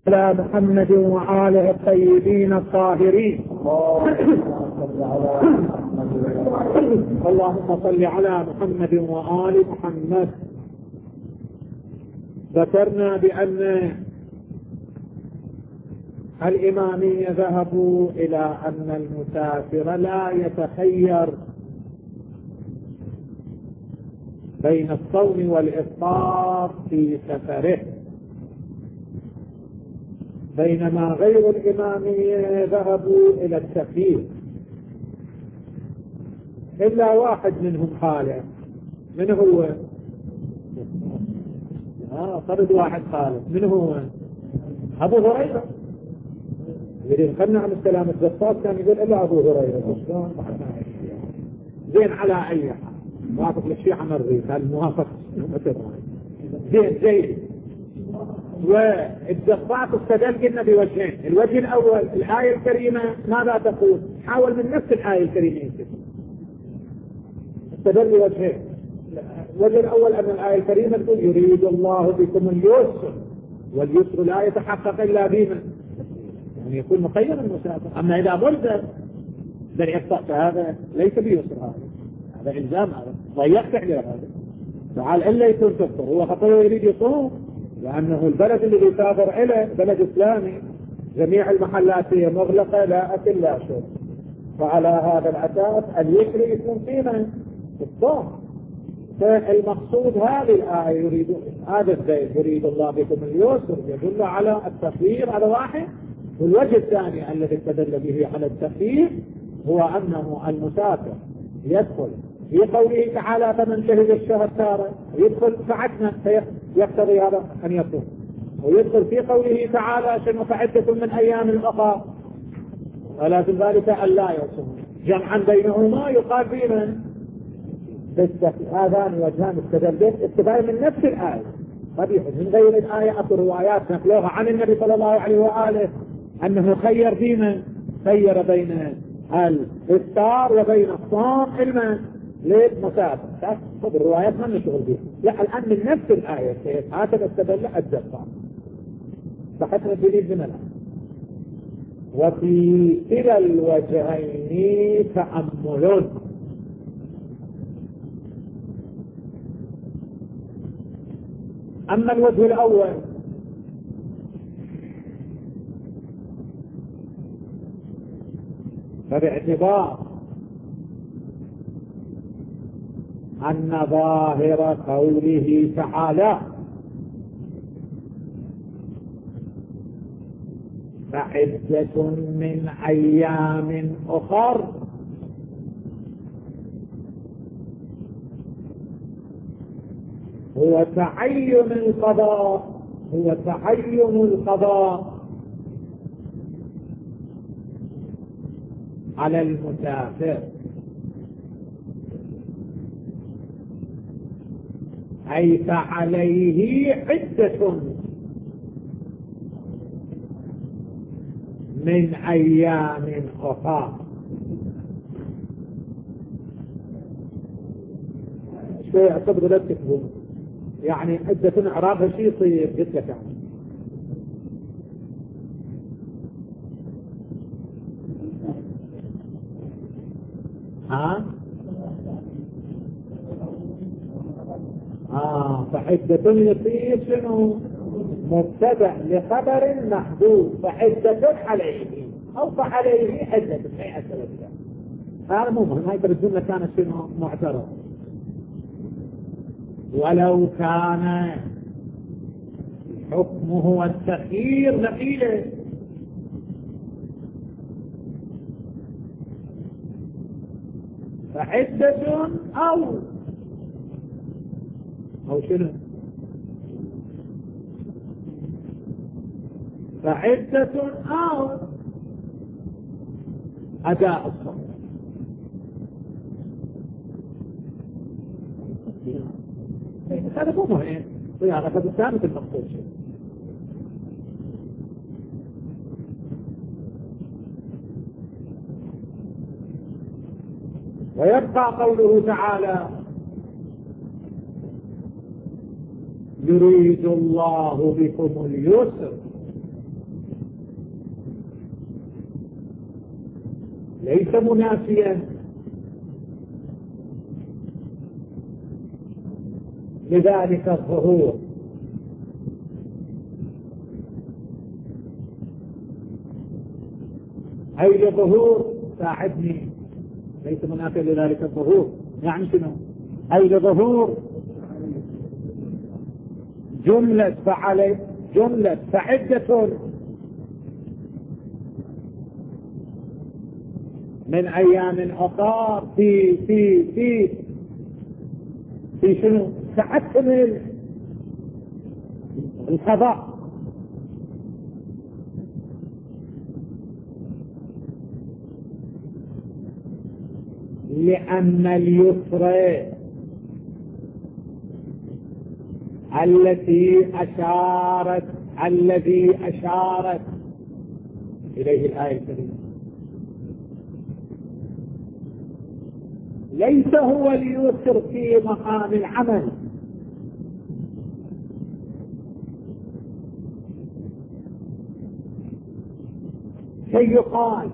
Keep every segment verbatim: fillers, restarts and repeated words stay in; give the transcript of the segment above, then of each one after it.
على محمد وآله الطيبين الطاهرين. اللهم صل على محمد وآل محمد. ذكرنا بأن الإمامية ذهبوا إلى أن المسافر لا يتخير بين الصوم والإفطار في سفره، بينما غير الإمامية ذهبوا إلى التخيير، إلا واحد منهم خالف. من هو؟ آه فرد واحد خالف. من هو؟ أبو هريرة. يريد خلنا عن السلام الزفاف كان يقول إلا أبو هريرة. زين على أي حال موافق للشيعة مريض الموافق زين زين. والزفاف استدل قلنا بوجهين. الوجه الأول الآية الكريمة ماذا تقول؟ حاول من نفس الآية الكريمة يمكن استدل بوجهين. الوجه الأول أن الآية الكريمة تقول يريد الله بكم اليسر، واليسر لا يتحقق إلا بما يعني يكون مخير المسافر. أما إذا ملزم بل يفتح فهذا ليس بيسر، هذا هذا إلزام، هذا ضيقت عليه. هذا تعال إلا يكون تفطر هو خطير يريد يصوم، لأنه البلد اللي يسافر إليه بلد إسلامي جميع المحلات فيه مغلقة لا أكل لا شرب، فعلى هذا الأساس اليسر يكون فينا الصوم. فالمقصود هذه الآية يريد هذا الزيت يريد الله بكم اليسر يدل على التخيير، هذا واحد. والوجه الثاني الذي استدل به على التخيير هو أنه المسافر يدخل في قوله تعالى فمن شهد الشهر تارة يدخل ساعتنا يقتضي هذا أن يصوم، ويدخل في قوله تعالى شنو فعدة من أيام الأخرى ولكن ذلك أن لا يصوم. جمعا بينهما يقال بمن هذان وجهان استدل به استدل من نفس الآية قبيح من غير الآية. أكو روايات نقلوها عن النبي صلى الله عليه وآله أنه خير بمن خير بين الإفطار وبين الصوم علما للمسافر. خذ الروايات ما نشغل بها، لا الآن من نفس الآية هكذا استدل الزفاف. بحثنا الدليل من الآن. وفي كلا الوجهين تأمل. أما الوجه الأول فباعتبار أن ظاهر قوله تعالى فعدة من أيام أخر هو تعين القضاء هو تعين القضاء على المسافر، أي فعليه عدة من أيام أخرى. شوية اعتبروا لا تكتبون يعني عدة إعرابها شيء يصير قلت لك يعني. ها آه فعدة يصير شنو مبتدأ لخبر محدود فعدة عليه أو فعليه عدة في أسئلة. هذا مو مهم، هاي الجملة كانت شنو معترض. ولو كان حكمه والتخيير نقيله فعدة أو أو شنو فعدة أو أداء الصوم. هذا مو مهم صياغة فبالثابت المقصود شيء. ويبقى قوله تعالى يريد الله بكم اليسر ليس منافيا لذلك الظهور. أي لظهور ساعدني، ليس منافيا لذلك الظهور. يعني شنو؟ أي لظهور جملة فعل جملة فعدة من أيام أخرى في في في في شنو؟ تحتمل القضاء. لأن اليسر التي أشارت الذي أشارت إليه الآية الكريمة ليس هو اليسر في مقام العمل، كي يقال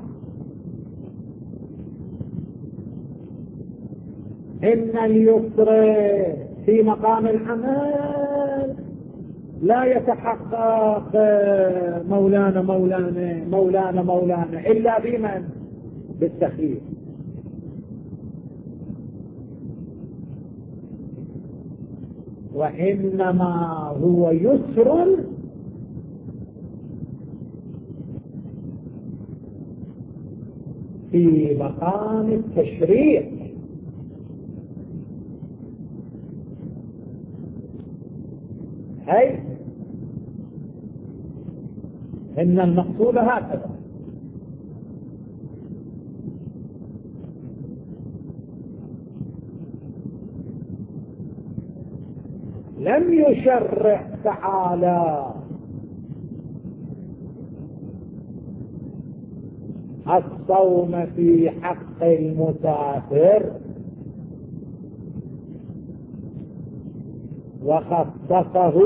إن اليسر في مقام العمل لا يتحقق مولانا مولانا مولانا مولانا إلا بمن؟ بالتخيير. وإنما هو يسر في مقام التشريع، أي إن المقصود هكذا. لم يشرع تعالى الصوم في حق المسافر وخصصه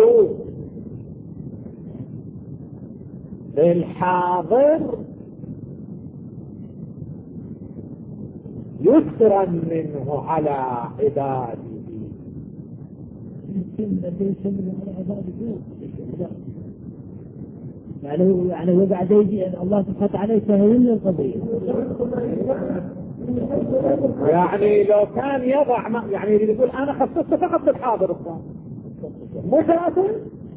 بالحاضر يسرا منه على عباده. يعني هو يعني هو بعد يجي الله سبحانه وتعالى يسهل له القضية. يعني لو كان يضع ما يعني يقول أنا خصصت فقط بالحاضر الصوم مسافر،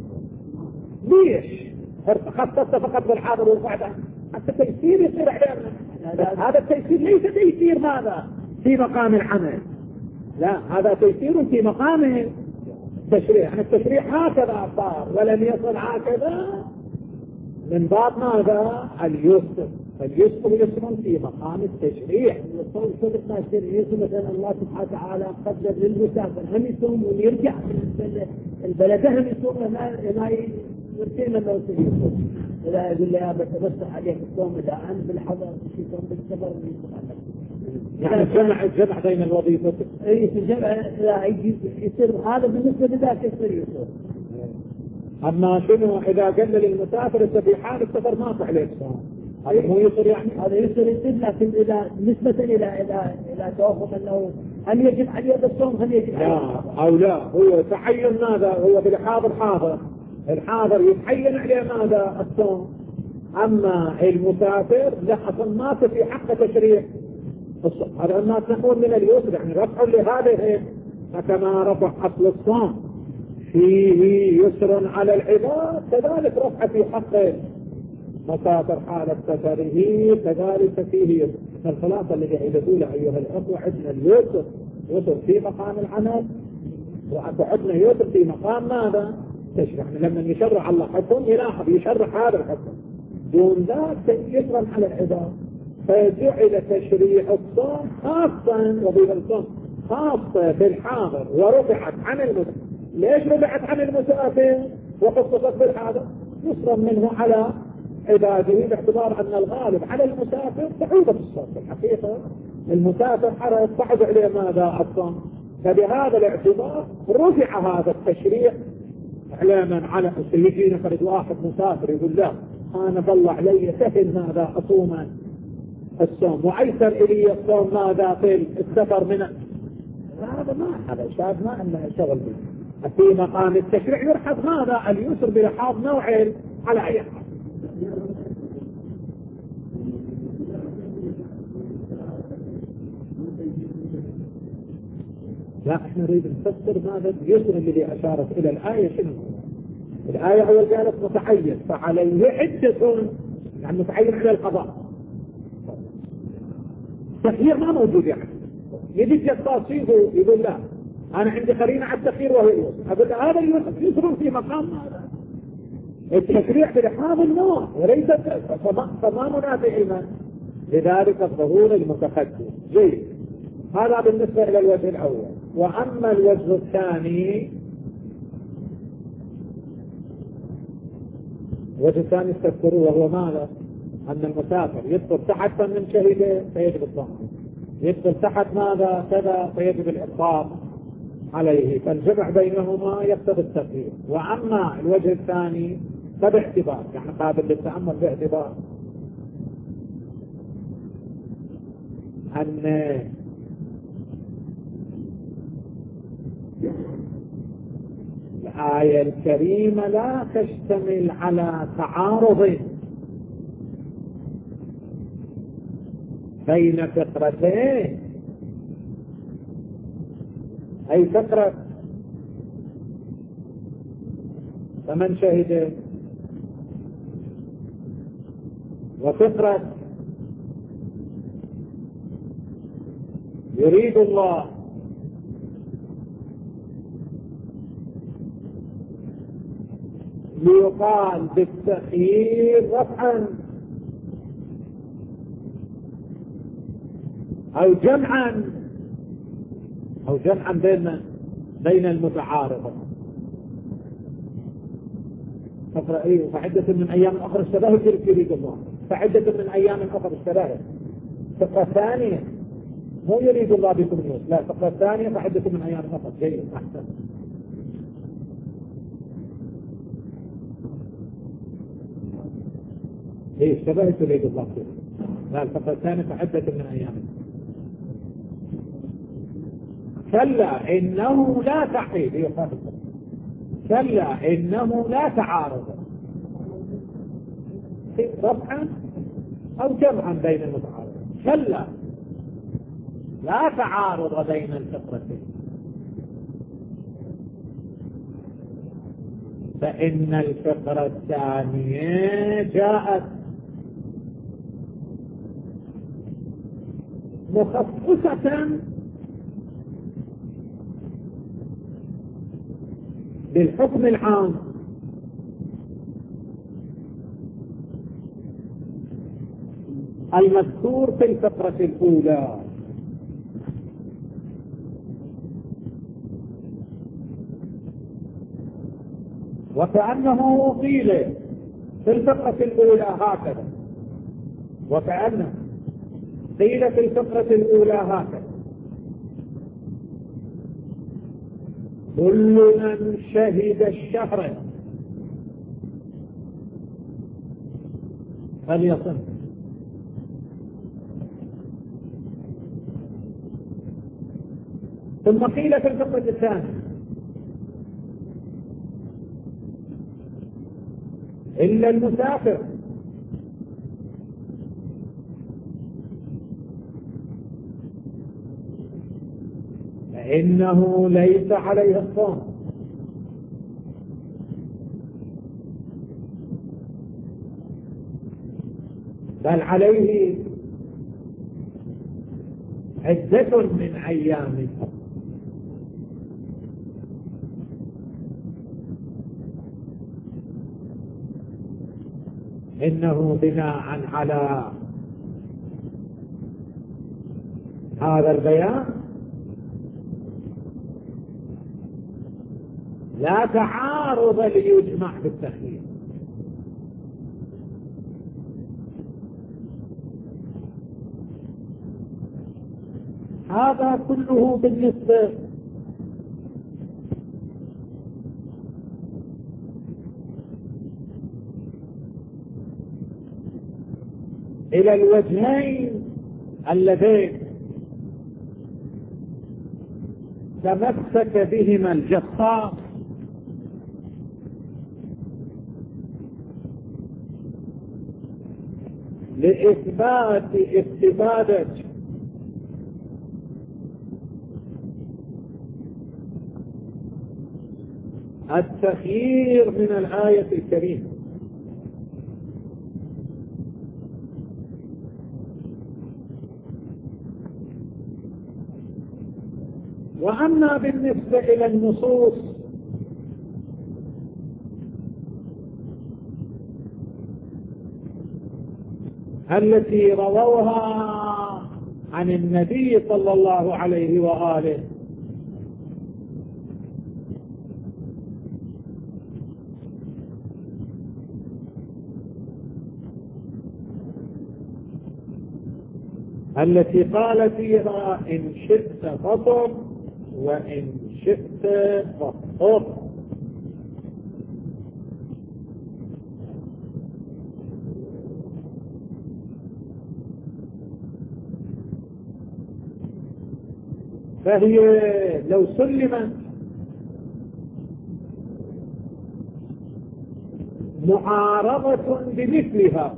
ليش خصصت فقط بالحاضر والبعد؟ حتى التيسير يصير علينا. هذا التيسير ليس تيسير ماذا في مقام العمل، لا هذا تيسير في مقام التشريع. يعني التشريع هكذا صار ولم يصل هكذا من باب ماذا؟ اليسر. فاليسر يسر في مقام التشريع. الصوم صدق ما يصير يسر مثلا الله سبحانه وتعالى قدر للمسافر هم يصوم ويرجع البلد هم يصوم هنا هنا يرسل له يصوم. إذا يقول لي بتبص عليك الصوم إذا أنت بالحضر في صوم بالصبر يعني الجمع الجمع بين الوظيفة. أي الجمع لا يصير هذا بالنسبة لذاك يصير يصير. أما شنو إذا قال للمسافر أنت في حال السفر ما صح عليك صوم، هذا مو يصير يعني؟ هذا يصير يصير لكن إذا نسبة إلى إلى إلى توهم أنه هل يجب عليه الصوم هل يجب عليه؟ لا أو لا، هو تحين ماذا؟ هو بالحاضر حاضر، الحاضر يتحين عليه ماذا؟ الصوم. أما المسافر لا أصلا ما في حق تشريع الصوم. هذا الناس نقول من اليسر يعني رفع لهذه كما رفع أصل الصوم فيه يسر على العباد، كذلك رفع في حق مسافر حالة سفره كذلك فيه يسر. الخلاصة اللي يقول أيها الأخوة عندنا اليسر يسر في مقام العمل وعندنا يسر في مقام ماذا؟ تشرع. لما يشرع الله حكم يلاحظ يشرع هذا الحكم دون ذلك يسرا على العباد، فجعل تشريع الصوم خاصا وظيفة الصوم خاصة في الحاضر ورفعت عن المسافر. ليش رفعت عن المسافر وخصصت بالحاضر؟ يسرا منه على عباده باعتبار أن الغالب على المسافر صعوبة الصوم. في الحقيقة المسافر حرص صعب عليه ماذا؟ الصوم. فبهذا الاعتبار رفع هذا التشريع اعلاما على يجينا فرد واحد مسافر يقول لا أنا ضل علي سهل ماذا أصوما الصوم، وأيسر إلي الصوم ماذا في السفر من هذا ما هذا شاب ما أنه شغل به. في مقام التشريع يرحب ماذا اليسر بلحاظ نوعين على أي حال. لا احنا نريد نفسر ماذا اليسر الذي أشارت إلى الآية شنو؟ الآية أول قالت متعين فعليه عدة، يعني متعين على القضاء. تخيير ما موجود، يعني يجي جساس يقول لا أنا عندي قرينة على التخيير وهو اليسر، أقول هذا اليسر يسر في مقام هذا التشريع بلحاظ النوع وليس فما منافع المال. لذلك الظهور المتقدم جيد. هذا بالنسبة إلى الوجه الأول. وأما الوجه الثاني، الوجه الثاني استذكروا وهو ماذا؟ أن المسافر يدخل تحت فمن شهده فيجب الصوم، يدخل تحت ماذا كذا فيجب الإفطار عليه، فالجمع بينهما يقتضي التخيير. وأما الوجه الثاني فباعتبار، يعني قابل للتأمل باعتبار أن الآية الكريمة لا تشتمل على تعارض بين فقرتين، أي فقرة فمن شهد وفقرة يريد الله. ليقال بالتخيير رفعا أو جمعا أو جمعا بين بين المتعارضة. فقرأ إيه فعدة من أيام أخرى اشتبهت يريد الله، فعدة من أيام أخرى اشتبهت. فقرة ثانية مو يريد الله بكم اليسر، لا فقرة ثانية فعدة من أيام أخرى. جيد أحسن. إيه اشتبهت يريد الله فيه، لا الفقرة الثانية فعدة من أيام. كلا إنه لا تعقيد، كلا إنه لا تعارض رفعا أو جمعا بين المتعارض. كلا لا تعارض بين الفقرتين، فإن الفقرة الثانية جاءت مخصصة بالحكم العام المذكور في الفقرة الأولى، وكأنه قيل في الفقرة الأولى هكذا، وكأنه قيل في الفقرة الأولى هكذا: كل من شهد الشهر فليصم. ثم قيل في الفقرة الثانية: إلا المسافر فإنه ليس عليه الصوم. بل عليه عدة من أيام. إنه بناء على هذا البيان لا تعارض ليجمع بالتخيير. هذا كله بالنسبة إلى الوجهين اللذين تمسك بهما الجصاص لإثبات استفادة التخيير من الآية الكريمة. وأما بالنسبة إلى النصوص التي رووها عن النبي صلى الله عليه وآله التي قال فيها إن شئت فطر وإن شئت فطر، فهي لو سلمت معارضة بمثلها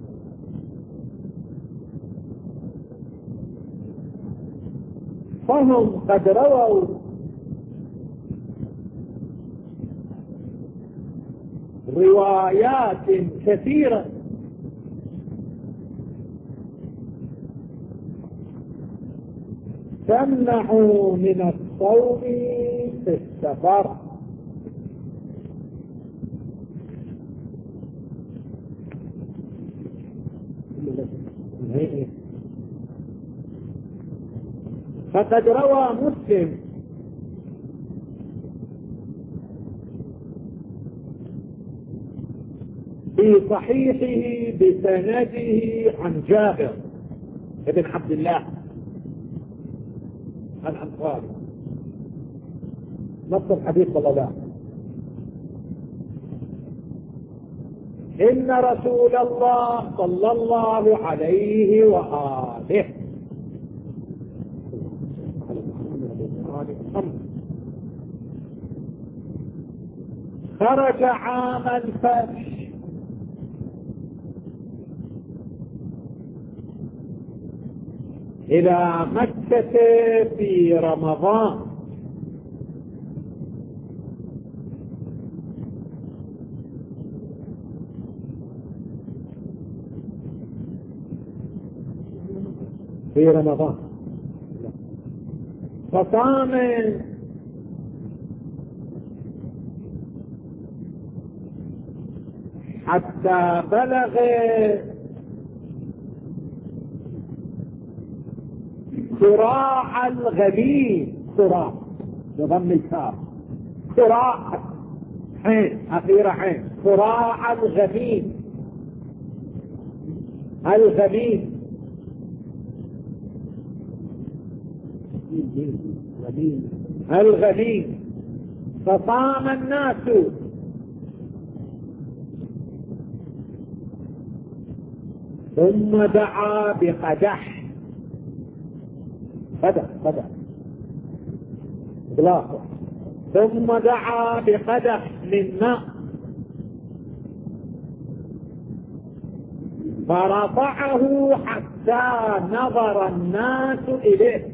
فهم قد رووا روايات كثيرة تمنع من الصوم في السفر. فقد روى مسلم في صحيحه بسنده عن جابر ابن عبد الله الأنصاري نص الحديث صلى الله عليه وسلم: إن رسول الله صلى الله عليه وآله خرج عام الفتح إلى مكة في رمضان، في رمضان فصام حتى بلغ صراع الغليل، صراع بضم الكاف، صراع حين أخيرا حين، صراع الغليل الغليل الغليل فصام الناس ثم دعا بقدح قدح قدح إطلاقا ثم دعا بقدح من ماء فرفعه حتى نظر الناس إليه،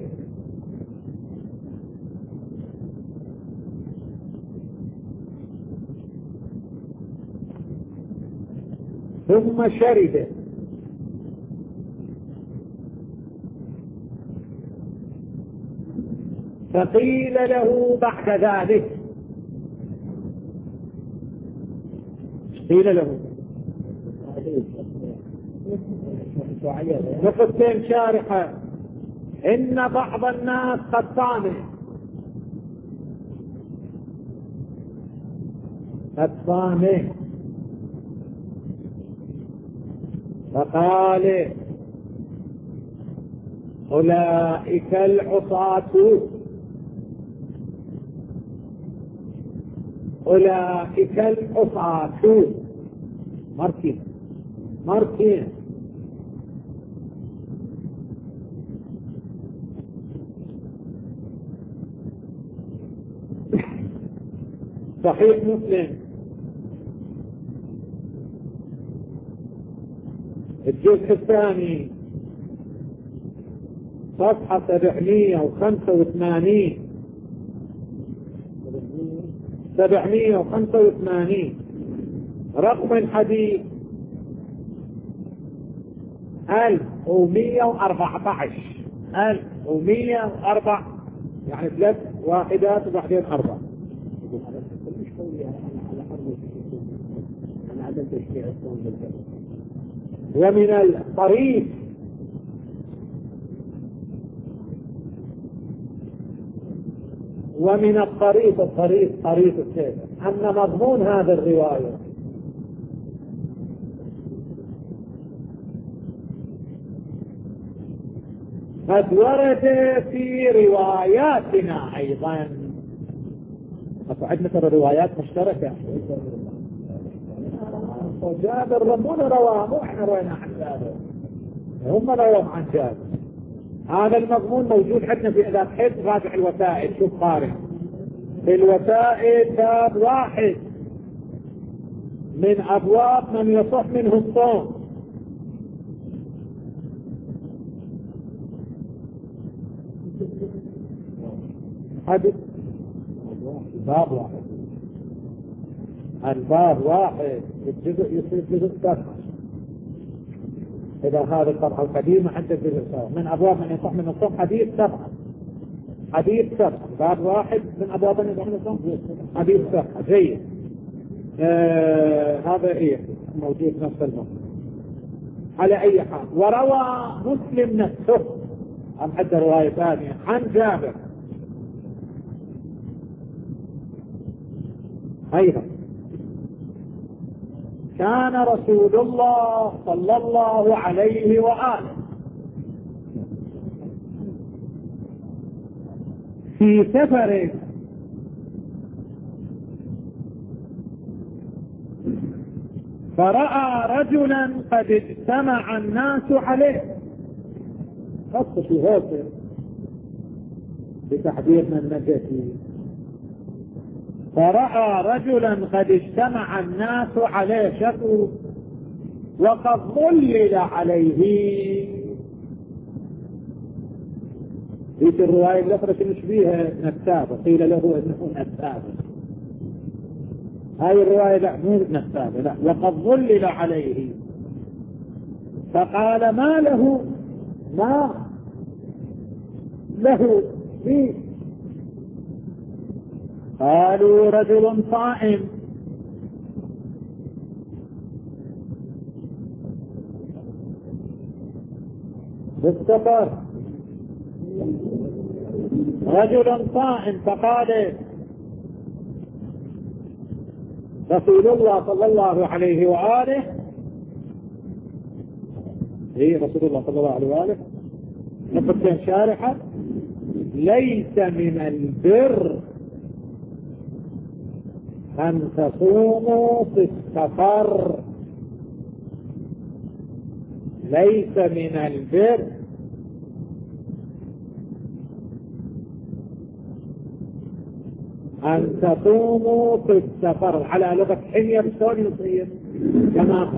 ثم شرب فقيل له بعد ذلك قيل له نقطتين شارحة: إن بعض الناس قد صام قد صام فقال أولئك العصاة أولئك العصاة مركين مركين صحيح مسلم الجزء الثاني صفحة سبعمية وخمسة وثمانين سبعمية وخمسة وثمانين رقم الحديث ألف ومية وأربعة عشر ألف ومية وأربعة، يعني ثلاث واحدات وبعدين أربعة. مش قولي على حرب أنا عدم تشريع الصوم بالجبل. ومن الطريق ومن الطريق الطريق طريق الشيخ أن مضمون هذه الرواية قد ورد في رواياتنا أيضا. عندنا ترى روايات مشتركة. وجابر ربنا رواه، مو احنا روينا عن جابر، هم رووا عن جابر. هذا المضمون موجود عندنا في إذا تحب راجع الوسائل، شوف قارئ في الوسائل باب واحد من أبواب من يصح منه الصوم. هذا باب واحد، الباب واحد الجزء يصير جزء سبعة. إذا هذه الطبعة القديمة عند الجزء سبعة من أبواب من يصح من الصوم حديث سبعة، حديث سبعة باب واحد من أبواب من يصح من الصوم حديث سبعة. جيد. آه هذا إيه موجود نفس الموضوع. على أي حال وروى مسلم نفسه أم حتى رواية ثانية عن جابر أيضا كان رسول الله صلى الله عليه وآله في سفر فرأى رجلا قد اجتمع الناس عليه، خص في هوسر بتحذير من نجسي. فرأى رجلا قد اجتمع الناس عليه شكوا وقد ظلل عليه. في الرواية الأخرى نشبيها نكتابة، قيل له إنه نكتابة. هاي الرواية لا مو نكتابة، لا وقد ظلل عليه. فقال ما له ما له فيه؟ قالوا رجل صائم. بالسفر رجل صائم. فقال رسول الله صلى الله عليه وآله هي رسول الله صلى الله عليه وآله نقطتين شارحة: ليس من البر أن تصوموا في السفر، ليس من البر أن تصوموا في السفر. على لغة حمية شلون يصير؟ كما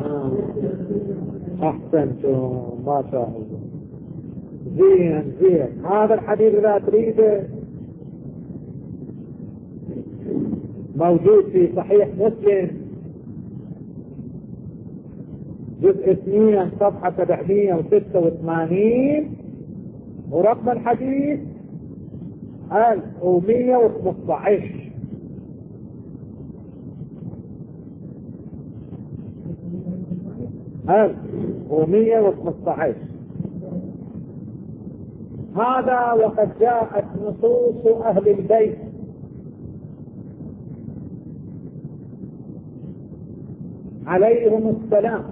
أحسنتم ما شاء الله. زين زين. هذا الحديث إذا تريده موجود في صحيح مسلم جزء اثنين صفحة سبعمية وستة وثمانين ورقم الحديث ألف ومية وخمسة عشر. ألف ومية وخمسة عشر. هذا وقد جاءت نصوص أهل البيت عليهم السلام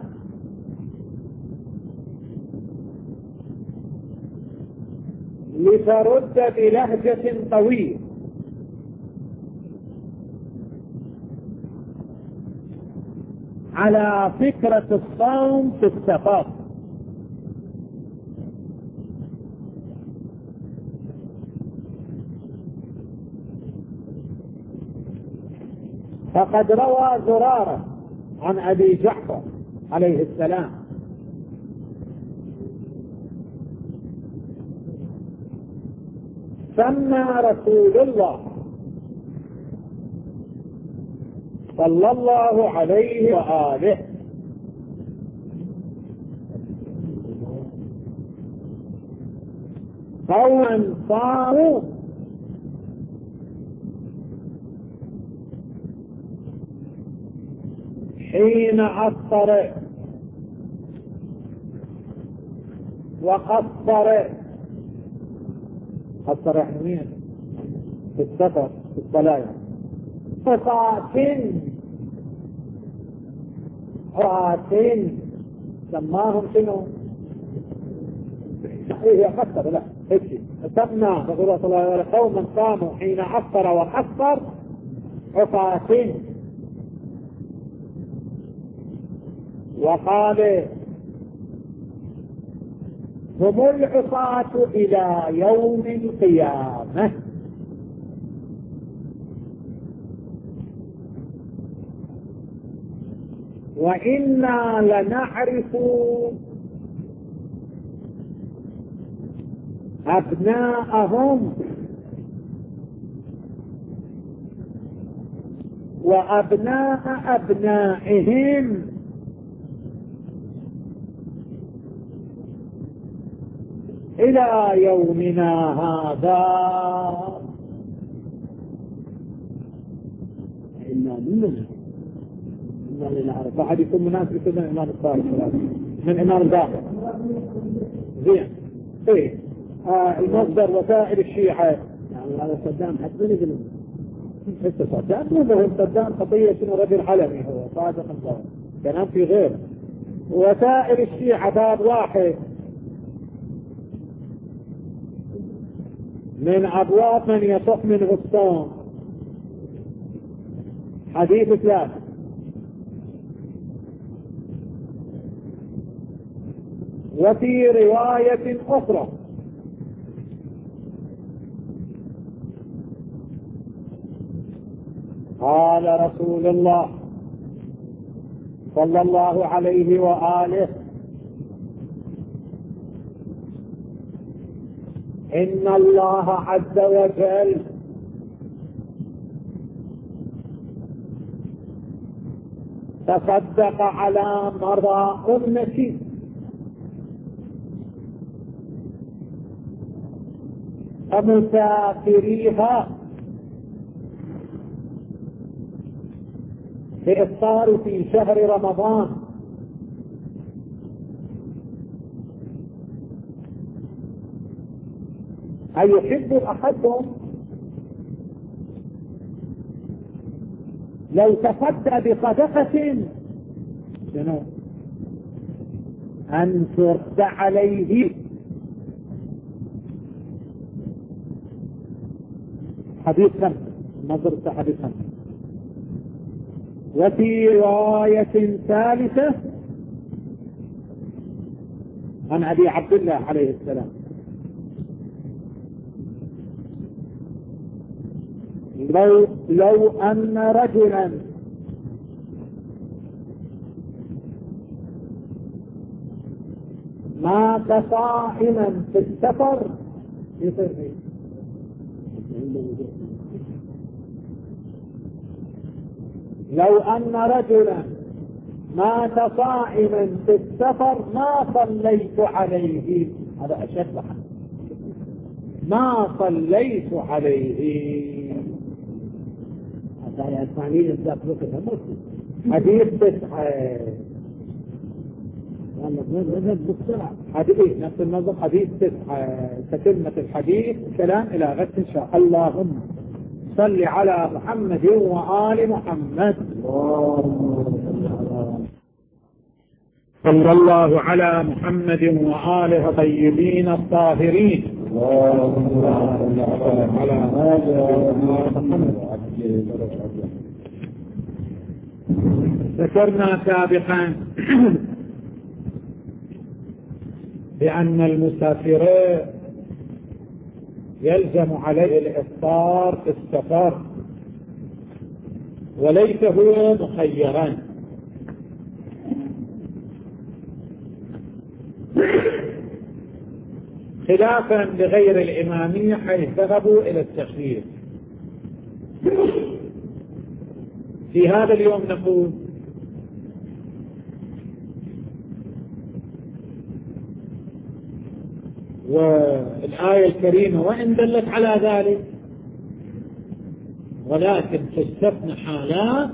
لترد بلهجة طويلة على فكرة الصوم في السفر. فقد روى زرارة عن أبي جعفر عليه السلام سمى رسول الله صلى الله عليه وآله قوما صاروا حين عصر وقصر. قصر يعني مين؟ في السفر في الصلاة. قطعتين قطعتين سماهم شنو؟ هي قصر لا هيك سمى رسول الله صلى الله عليه وسلم قوما قاموا حين عصر وقصر قطعتين. وقال هم العصاة إلى يوم القيامة. وإنا لنعرف أبناءهم وأبناء أبنائهم إلى يومنا هذا. إنا مننا إنا لنعرف. فحد يكون مناسب من الإمام الصالح من الإمام الباقر. زين إيه آه المصدر وسائل الشيعة يعني هذا صدام حتى نقول لسه صدام مو مهم. صدام خطية شنو رجل حلمي هو صادق الضوء كلام في غير. وسائل الشيعة باب واحد من أبواب من يصح منه الصوم حديث ثلاثة. وفي رواية أخرى قال رسول الله صلى الله عليه وآله إن الله عز وجل تصدق على مرضى أمتي ومسافريها بإفطار في شهر رمضان أيحب أحدهم لو تصدى بصدقة شنو أن ترد عليه حديث خمسة نظر حديث خمسة. وفي رواية ثالثة عن أبي عبد الله عليه السلام لو, لو أن رجلا مات صائما في السفر يصير فيه لو أن رجلا مات صائما في السفر ما صليت عليه. هذا أشد حد ما صليت عليه. هذا الثاني الزاق وقتها مسلم حديث تسعة نزل بالسرعة حديث نفس النظر حديث تسعة. كلمة الحديث كلام إلى غد إن شاء الله. اللهم صل على محمد وآل محمد. صلى الله على محمد وآله طيبين الطاهرين. على ذكرنا سابقا بأن المسافر يلزم عليه الإفطار في السفر وليس هو مخيرا. خلافا لغير الإمامية حيث ذهبوا إلى التخيير. في هذا اليوم نقول والآية الكريمة وإن دلت على ذلك ولكن تستثنى حالات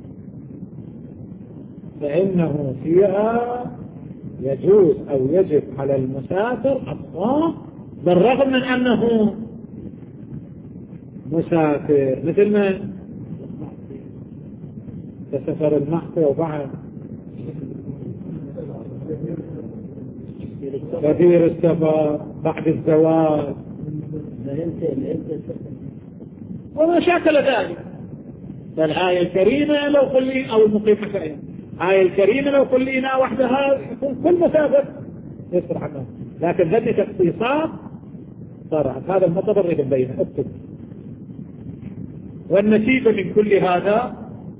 فإنه فيها يجوز أو يجب على المسافر الصوم بالرغم من أنه مسافر، مثل من كسفر المحفى وبعد كثير السفر بعد الزواج وما شاكل ذلك. فالآية الكريمة لو قلنا أو المقيم كأين الآية الكريمة لو قلنا وحدها كل مسافر يصرح عنه، لكن هذه تخصيصات صارت. هذا المطبر إذا بينه اكتب. والنتيجة من كل هذا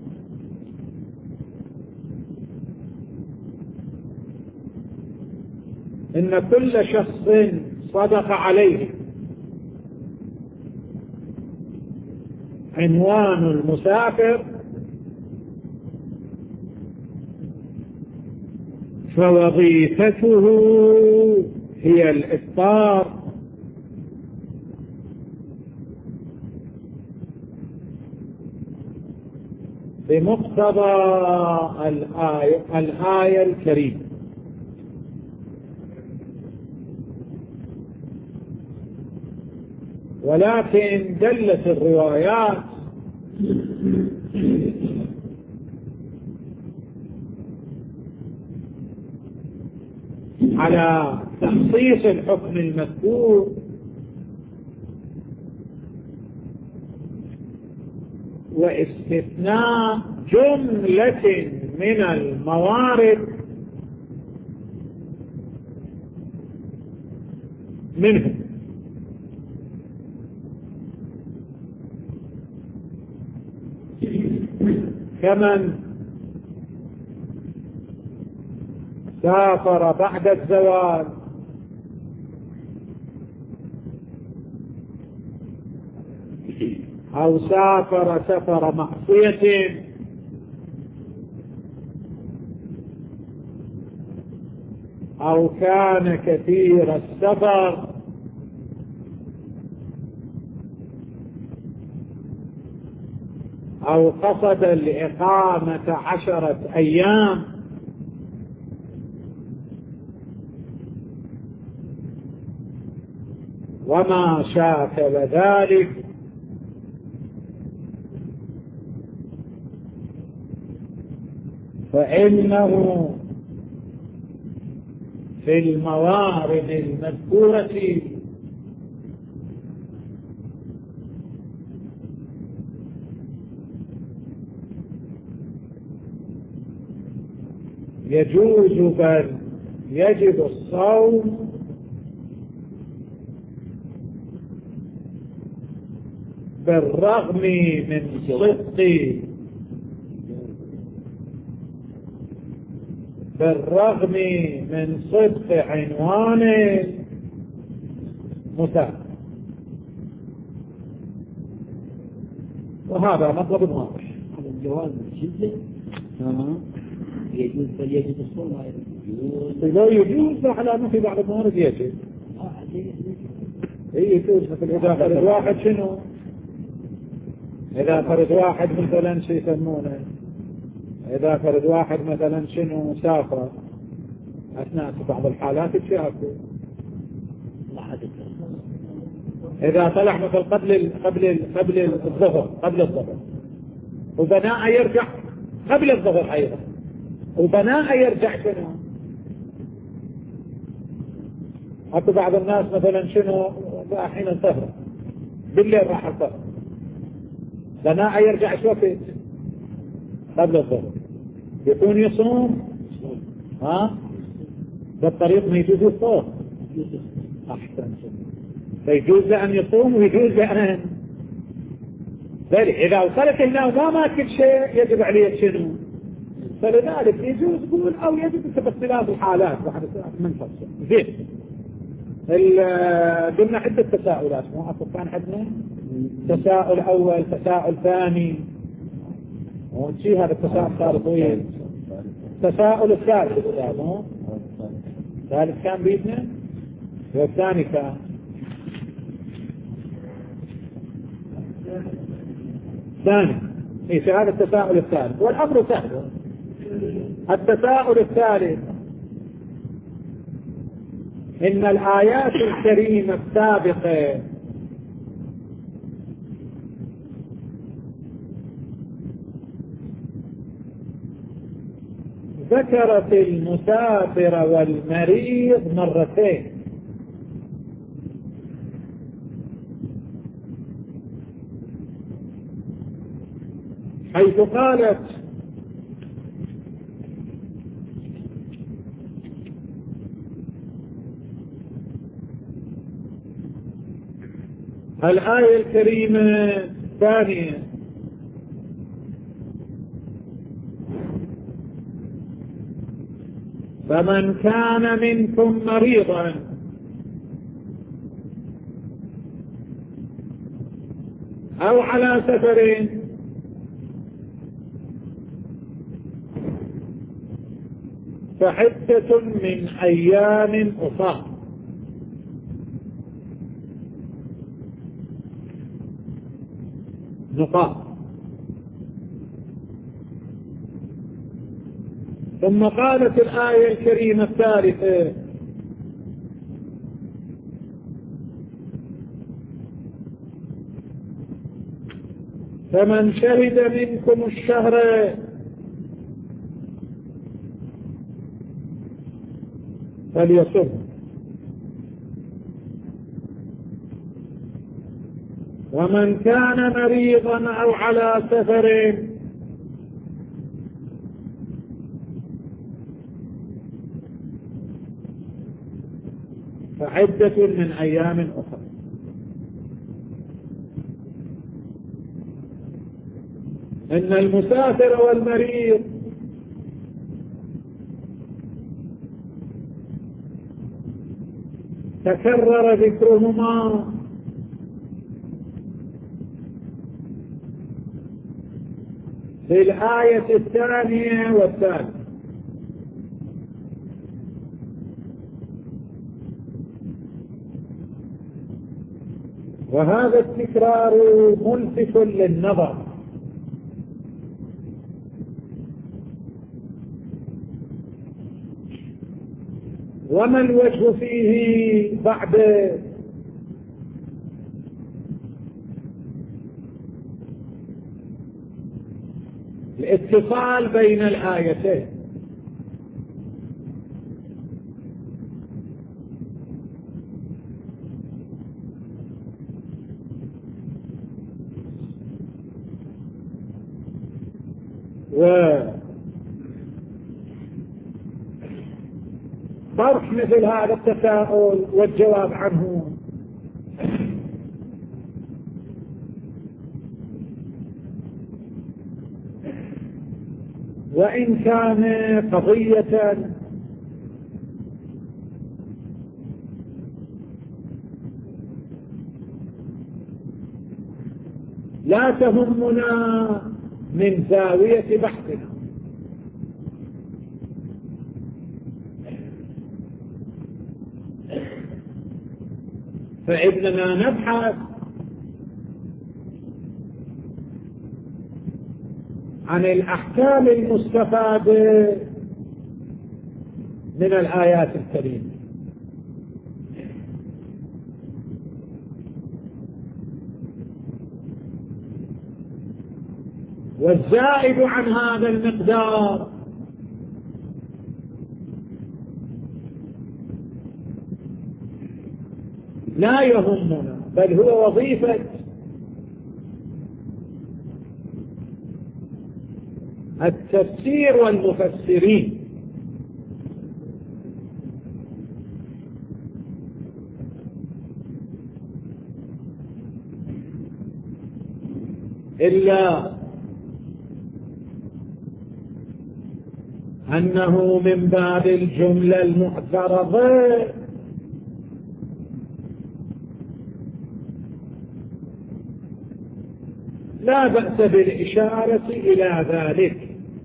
إن كل شخص صدق عليه عنوان المسافر فوظيفته هي الإفطار بمقتضى الآية, الآية الكريمة. ولكن دلت الروايات على تخصيص الحكم المذكور واستثناء جملة من الموارد منه، كمن سافر بعد الزواج أو سافر سفر معصية أو كان كثير السفر أو قصد الإقامة عشرة أيام وما شاكل ذلك فإنه في الموارد المذكورة يجوز بل يجب الصوم بالرغم من صدق بالرغم من صدق عنوان مسافر. وهذا مطلب واضح. على الجواز الشدة يجوز بل يجب الصوم إذا يجوز على ما في بعض الموارد يجب. إيه يجوز مثل إذا فرد واحد شنو؟ إذا فرد واحد مثلا شو يسمونه؟ إذا فرد واحد مثلا شنو سافر أثناء بعض الحالات تشافه. إذا طلع مثل قبل قبل قبل الظهر قبل الظهر وبناء يرجع قبل الظهر أيضا وبناء يرجع شنو؟ حتى بعض الناس مثلا شنو حين الظهر بالليل راح الظهر بناء يرجع شو وقت قبل الظهر يكون يصوم ها بالطريق ما يجوز الصوم أحسن فيجوز له أن يصوم ويجوز له أن بل إذا وصلت هنا وما ما كل شيء يجب عليه شنو؟ فلذلك يجوز يقول أو يجب باختلاف الحالات منفصل. زين. قلنا عدة تساؤلات مو أكو كان عندنا تساؤل أول تساؤل ثاني وشي هذا التساؤل صار طويل. تساؤل الثالث الثالث كان بيدنا والثاني كان ثاني إيه في هذا التساؤل الثالث والأمر سهل. التساؤل الثالث إن الآيات الكريمة السابقة ذكرت المسافر والمريض مرتين، حيث قالت الآية الكريمة الثانية فمن كان منكم مريضا أو على سفر فعدة من أيام أخرى. نقاط. ثم قالت الآية الكريمة الثالثة فمن شهد منكم الشهر فليصم، ومن كان مريضا أو على سفر فعدة من أيام أخرى. إن المسافر والمريض تكرر ذكرهما في الآية الثانية والثالثة، وهذا التكرار ملفت للنظر، وما الوجه فيه بعد الاتصال بين الآيتين؟ وطرح مثل هذا التساؤل والجواب عنه وإن كان قضية لا تهمنا من زاوية بحثنا، فإننا نبحث عن الأحكام المستفادة من الآيات الكريمة. والزائد عن هذا المقدار لا يهمنا، بل هو وظيفة التفسير والمفسرين. إلا أنه من باب الجملة المعترضة لا بأس بالإشارة إلى ذلك.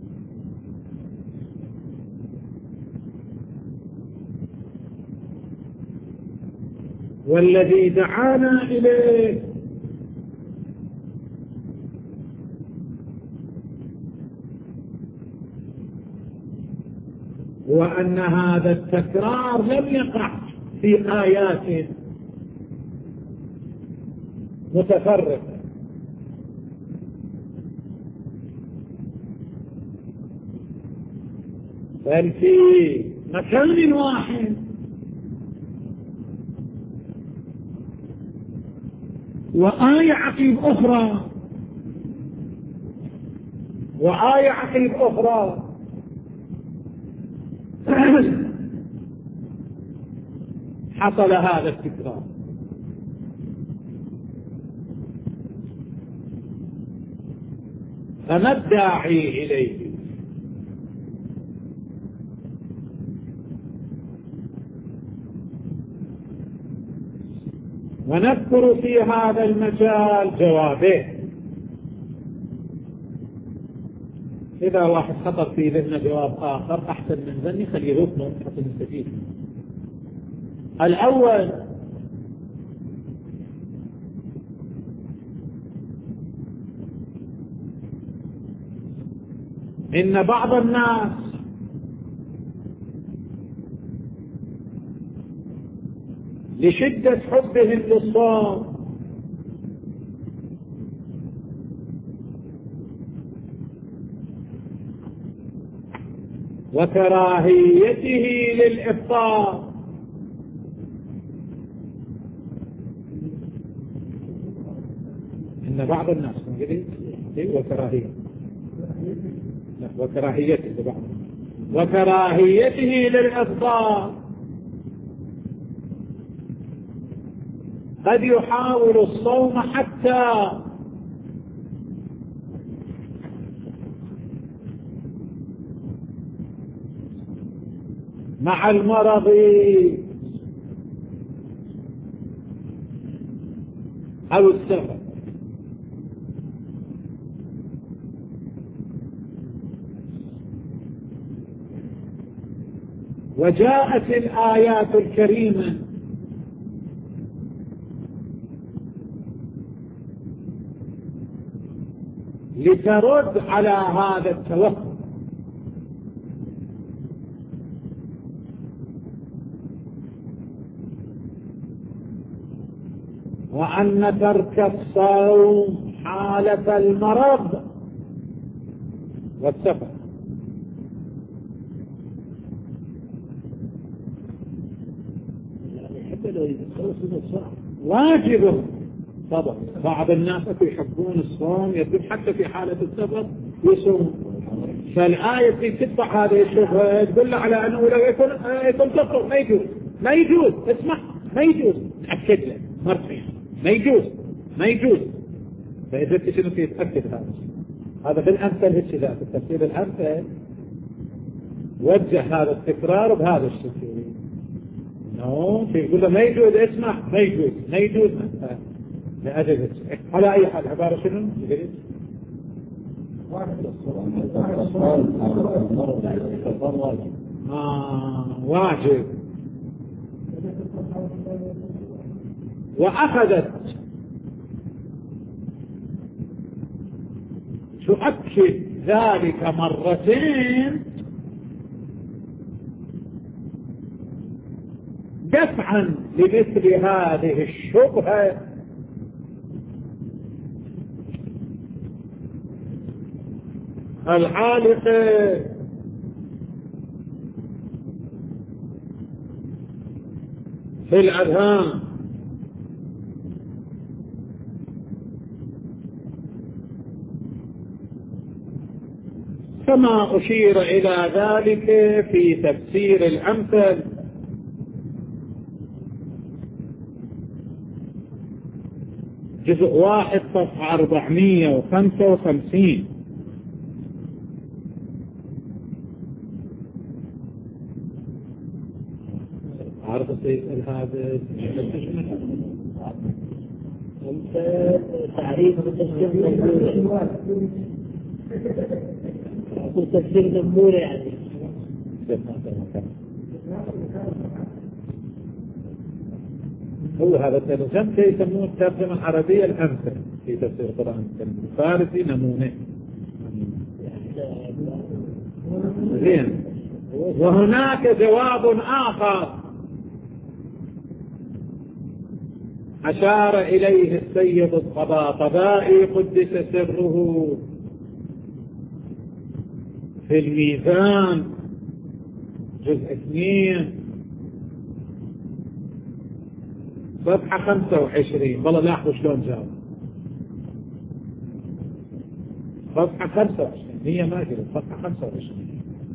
والذي دعانا إليه وأن هذا التكرار لم يقع في آيات متفرقة، بل في مكان واحد وآية عقيب أخرى وآية عقيب أخرى حصل هذا التكرار. فما الداعي إليه؟ ونذكر في هذا المجال جوابين. إذا واحد خطر في ذهنه جواب آخر أحسن من ذني خليه يطلب حتى نستفيد. الأول: إن بعض الناس لشدة حبهم للصوم وكراهيته للإفطار إن بعض الناس وكراهية وكراهيته لبعض وكراهيته للإفطار قد يحاول الصوم حتى مع المرض أو السفر. وجاءت الآيات الكريمة لترد على هذا التوقف، وأن ترك الصوم حالة المرض والسفر واجب. طبعا بعض الناس يحبون الصوم يكون حتى في حالة السفر يصوم، فالآية تتبع هذه الشبهة تدل على أنه لو يكون يكون سفر ما يجوز ما يجوز اسمع ما يجوز تأكد له مرتين ما يجوز ما يجوز. فإذا شنو تتأكد هذا هذا بالأمثل هيك ذات التفسير الأمثل وجه هذا التكرار بهذا الشكل. نو في يقول له ما يجوز اسمع ما يجوز ما يجوز لأجل على أي حال عبارة شنو؟ آه واجب. وأخذت تؤكد ذلك مرتين دفعا لمثل هذه الشبهة العالقة في الأذهان. كما أشير إلى ذلك في تفسير الأمثل جزء واحد صفحة أربعمائة وخمسة وخمسين. عارف يسأل هذا تعريف تفسير نمورة يعني هو هذا الترجمة يسموه الترجمة العربية الأمثل في تفسير القرآن الفارسي نمونة. زين. وهناك جواب آخر أشار إليه السيد الطباطبائي قدس سره في الميزان جزء اثنين صفحة خمسة وعشرين. والله لاحظوا شلون جاوب. صفحة خمسة وعشرين هي ما جرت صفحة خمسة وعشرين.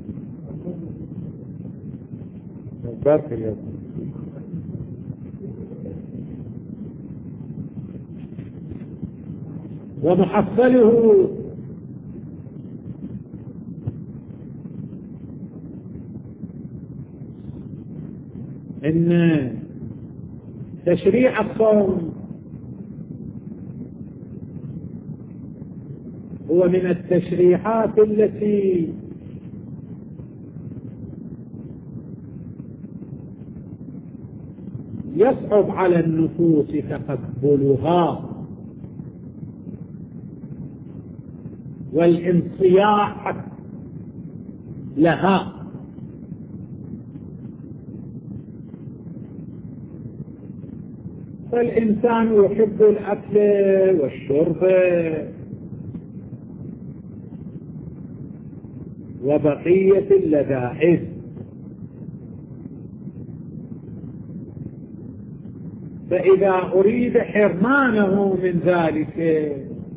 بارك اليوم. ومحصله إن تشريع الصوم هو من التشريعات التي يصعب على النفوس تقبلها والانصياع لها، فالإنسان يحب الأكل والشرب وبقية اللذائذ، فإذا أريد حرمانه من ذلك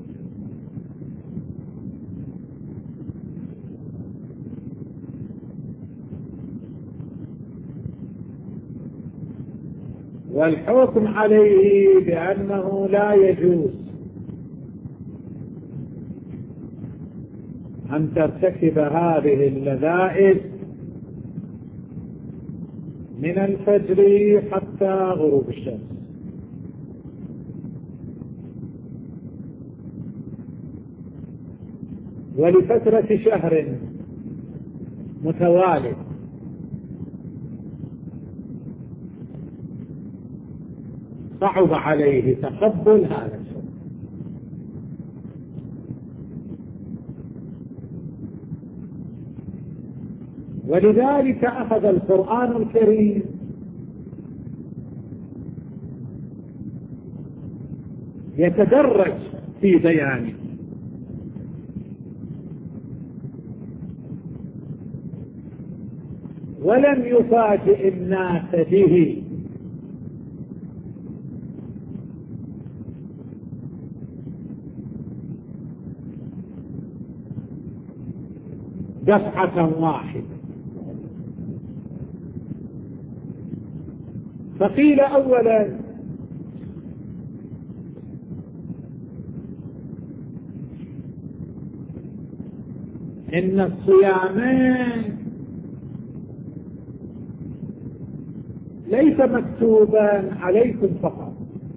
والحكم عليه بأنه لا يجوز أن ترتكب هذه اللذائذ من الفجر حتى غروب الشمس. ولفترة شهر متوالي صعب عليه تقبل هذا الشيء. ولذلك أخذ القرآن الكريم يتدرج في بيانه، ولم يفاجئ الناس به، دفعة واحدة. فقيل أولا إن الصيامين ليس مكتوبا عليكم فقط،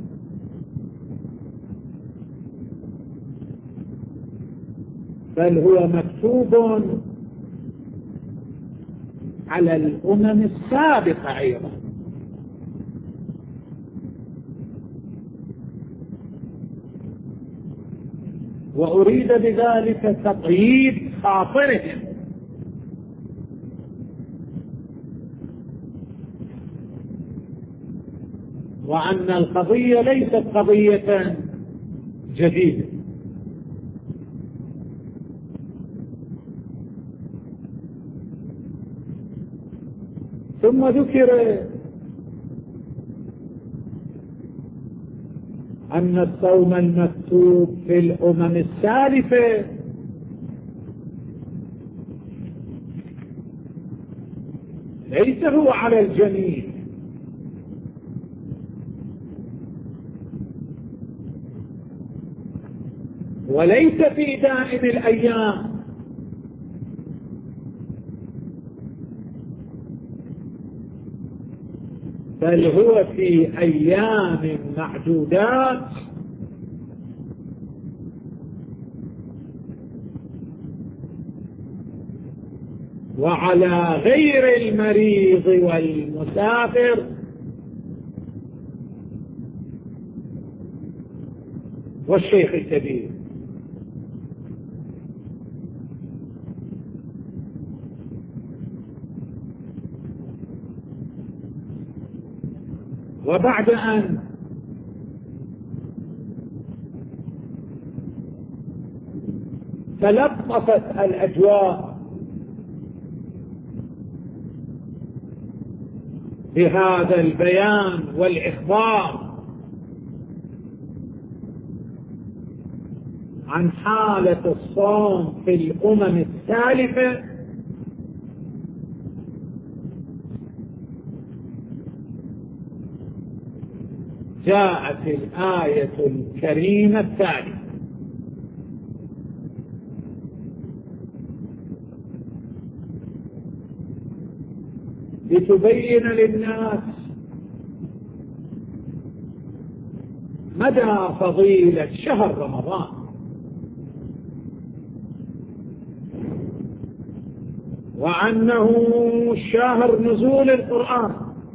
بل هو مكتوب على الأمم السابقة أيضا. وأريد بذلك تطيب خاطرهم، وأن القضية ليست قضية جديدة. ثم ذكر أن الصوم المكتوب في الأمم السالفة ليس هو على الجميع، وليس في دائم الأيام، بل هو في أيام معدودات وعلى غير المريض والمسافر والشيخ الكبير. وبعد أن تلطفت الأجواء بهذا البيان والإخبار عن حالة الصوم في الأمم السالفة، جاءت الآية الكريمة التالية: لتبين للناس مدى فضيلة شهر رمضان وأنه شهر نزول القرآن،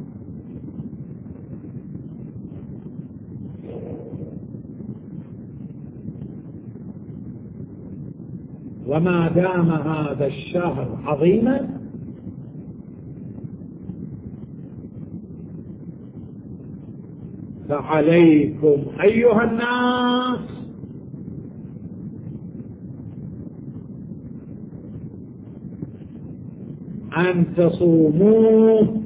وما دام هذا الشهر عظيما فعليكم أيها الناس أن تصوموه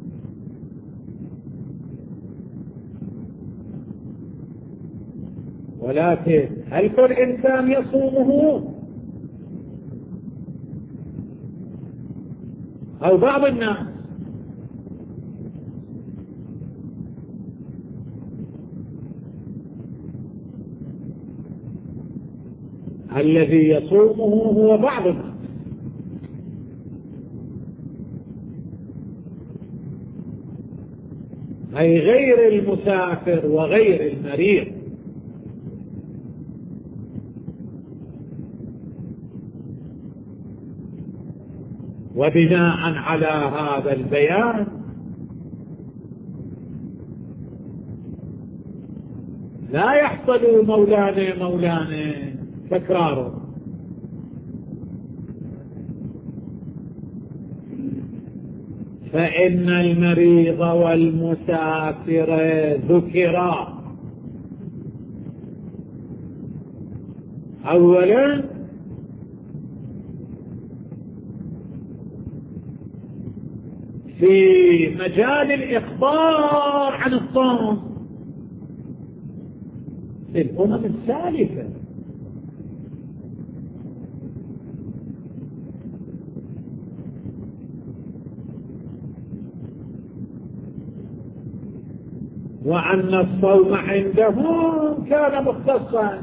ولكن هل كل إنسان يصومه أو بعض الناس؟ الذي يصومه هو بعض الناس، أي غير المسافر وغير المريض. وبناء على هذا البيان لا يحصل مولانا مولانا تكراره، فإن المريض والمسافر ذكرا أولا في مجال الإخبار عن الصوم في الأمم السالفة، وأن الصوم عندهم كان مختصا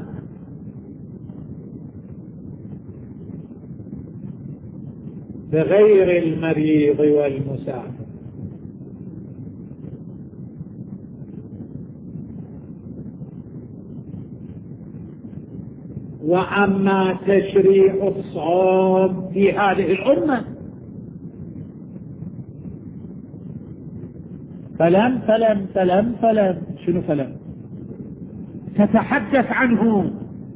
بغير المريض والمسافر. وأما تشريع الصوم في هذه الأمة فلم فلم فلم فلم شنو فلم تتحدث عنه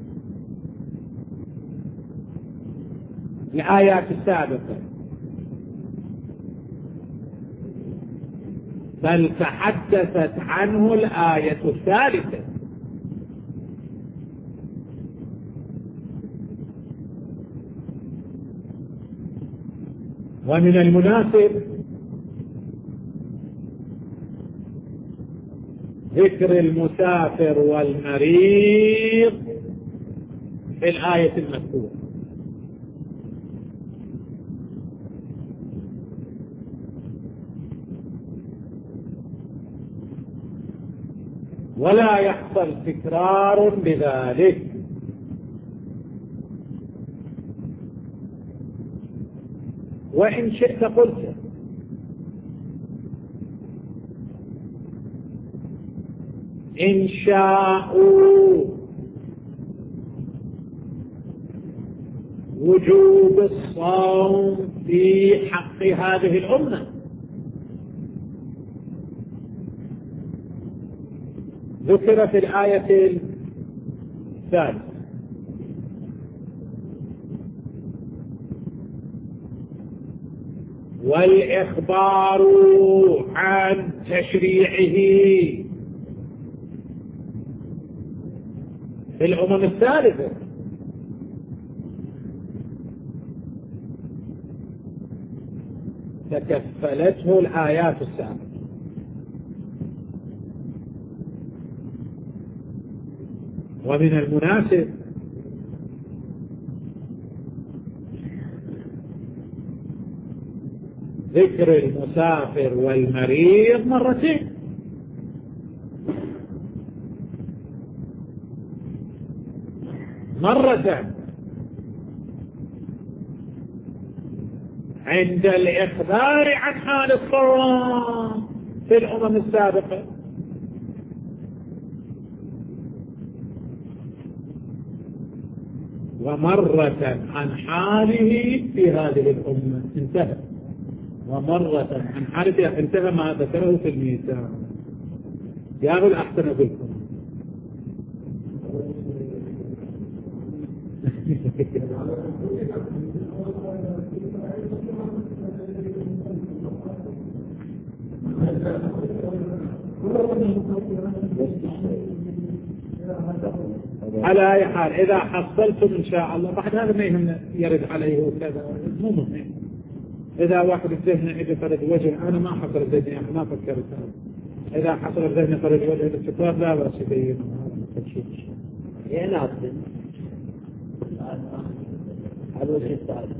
الآيات السابقة، بل تحدثت عنه الآية الثالثة. ومن المناسب ذكر المسافر والمريض في الآية المذكورة، ولا يحصل تكرار بذلك، وإن شئت قلت إن شاءوا وجوب الصوم في حق هذه الأمة، ذكر في الآية الثالثة. والإخبار عن تشريعه في الأمم الثالثة، تكفلته الآيات السابقة. ومن المناسب ذكر المسافر والمريض مرتين، مرة عند الإخبار عن حال الصوم في الأمم السابقة، ومرة عن حاله في هذه الأمة انتهى، ومرة عن حالته انتهى ما ذكره في الميثاق. قالوا الأحسن بكم على أي حال إذا حصلتم إن شاء الله. بعد هذا ما يهم يرد عليه وكذا، مو مهم. إذا واحد بذهنه إذا فرد وجه، أنا ما حصل بذهني، يعني ما فكرت. إذا حصل بذهني فرد وجه الاستفاد لا بأس يبين يعني ناصر على الوجه الثالث.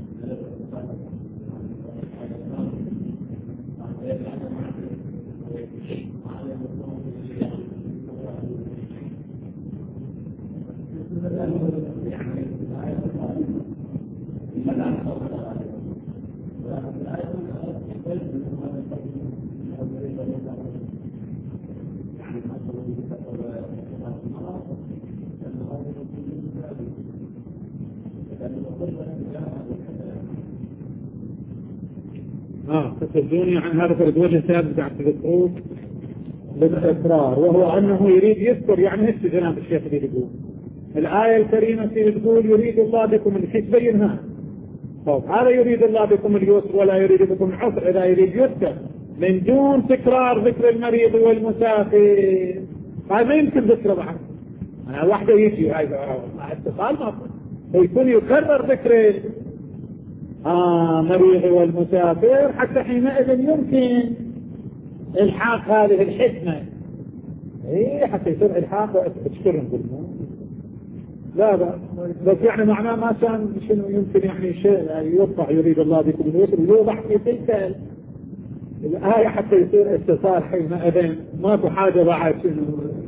آه تسألوني عن هذا فرد وجه ثابت بعد تذكروه بالتكرار، وهو أنه يريد يذكر يعني نفس جناب الشيخ اللي يقول الآية الكريمة في تقول يريد الله بكم الحج بينها. طيب هذا يريد الله بكم اليسر ولا يريد بكم العسر، إذا يريد يذكر من دون تكرار ذكر المريض والمسافر هذا ما يمكن ذكره بعد. أنا واحدة يجي مع اتصال ما ويكون يكرر ذكر آه مريض والمسافر حتى حينئذ يمكن الحاق هذه الحكمة. ايه حتى يصير الحاق واشكرهم بالله. لا لا بس يعني معناه ما كان شنو يمكن يعني شيء يوضح يريد الله بكم اليسر يوضح في تلك الآية حتى يصير اتصال حينئذ ماكو حاجة بعد شنو.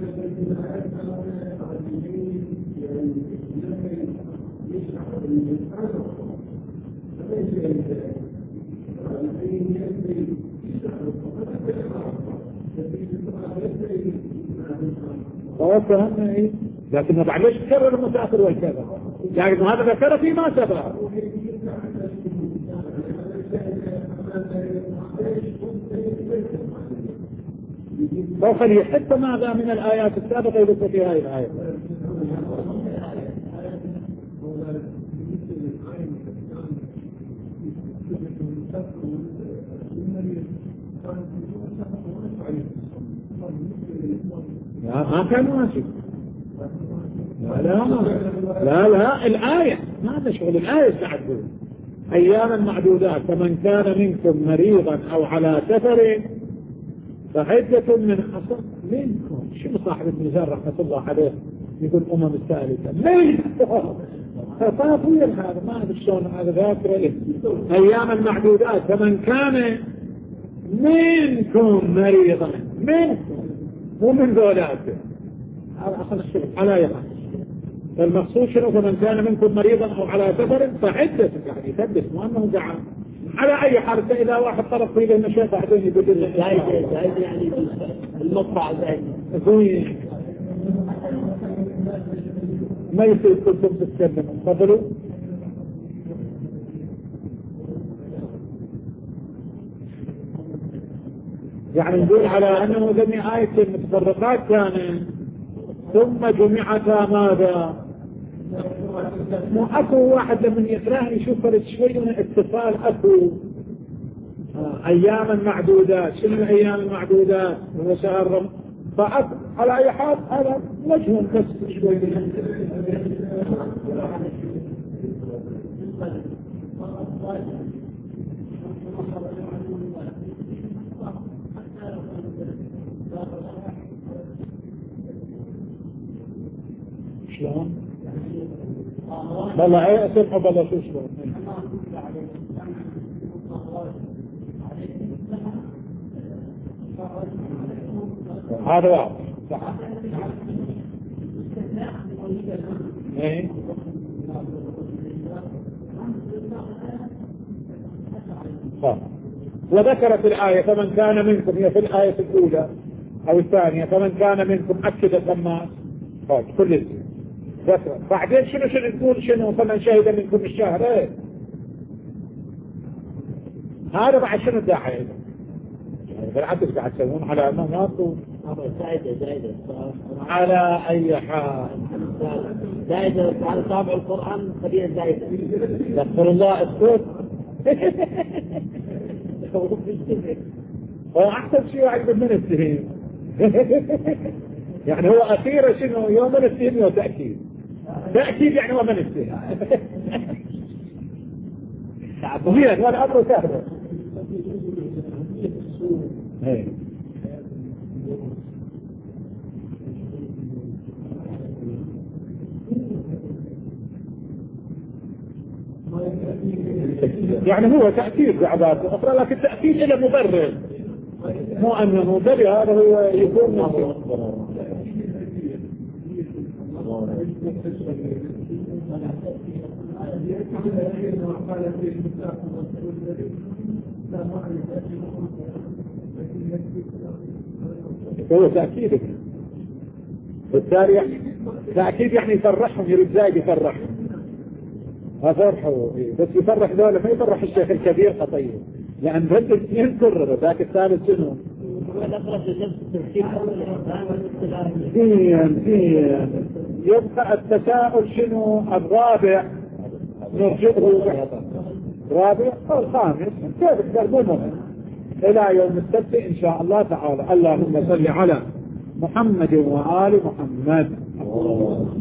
فهمنا ايه لكن بعد ليش تكرر المسافر والكذا يعني هذا ذكر فيما سبق. فخلي حتى ماذا من الآيات السابقة يذكر في هذه الآية. ما كان ماشي. لا لا لا لا الآية ماذا شغل الآية تعدل أياما معدودات فمن كان منكم مريضا أو على سفر فعدة من حصر منكم. شو صاحب الميزان رحمة الله عليه يقول أمم الثالثة منكم فطافير هذا ما أدري شلون هذا ذاكر له أياما معدودات فمن كان منكم مريضا منكم مو من ذولاته هذا أصل الشرط على يقع. فالمقصود شنو فمن كان منكم مريضا أو على سفر فعدة يعني يثبت مو أنه دعا على أي حال إذا واحد طرف في المشايخ بعدين يقول لي زايد زايد يعني المقطع زايد ما يصير كلكم تتكلموا. تفضلوا. يعني نقول على أنه جميع آية المتفرقات كان ثم جمعتا ماذا؟ مو أكو واحد لمن يقرأه يشوف فرد شوي من اتصال أكو أيام المعدودات. شنو الأيام المعدودات؟ هو شهر رمضان. فأكو على أي حال هذا وجه بس شوي من شلون؟ والله ايه اسمعوا بالله شو شلون هذا واضح صح. ايه صح. وذكرت الآية فمن كان منكم، هي في الآية الأولى أو الثانية، فمن كان منكم أكد الخماس كل اسم ذكر. بعدين شنو شنو تقول شنو فمن شهد منكم الشهر؟ ايه هذا بعد شنو الداعي يعني بالعكس قاعد تسوون على انه ياخذوا زايدة زايدة على اي حال زايدة على طابع القرآن خليها زايدة. استغفر الله الصوت. هو احسن شيء واحد من السهيم. يعني هو اخيرا شنو يوم من السهيم وتأكيد تأكيد يعني هو من السهيم. زين والامر سهل. يعني هو تأكيد بعبارة أخرى، لكن تأكيد إلى مبرر مو أنه مبرر. هذا هو يكون هو تأكيد. بالتالي تأكيد يعني يفرحهم، يريد زايد يفرحهم. فرحوا بس يفرح ذولا ما يفرح الشيخ الكبير خطيه، لأن رد الاثنين كرروا. ذاك الثالث شنو؟ زين زين. يبقى التساؤل شنو؟ الرابع نرجعه الرابع أو الخامس كيف تقدمون إلى يوم السبت إن شاء الله تعالى. اللهم صل على محمد وآل محمد.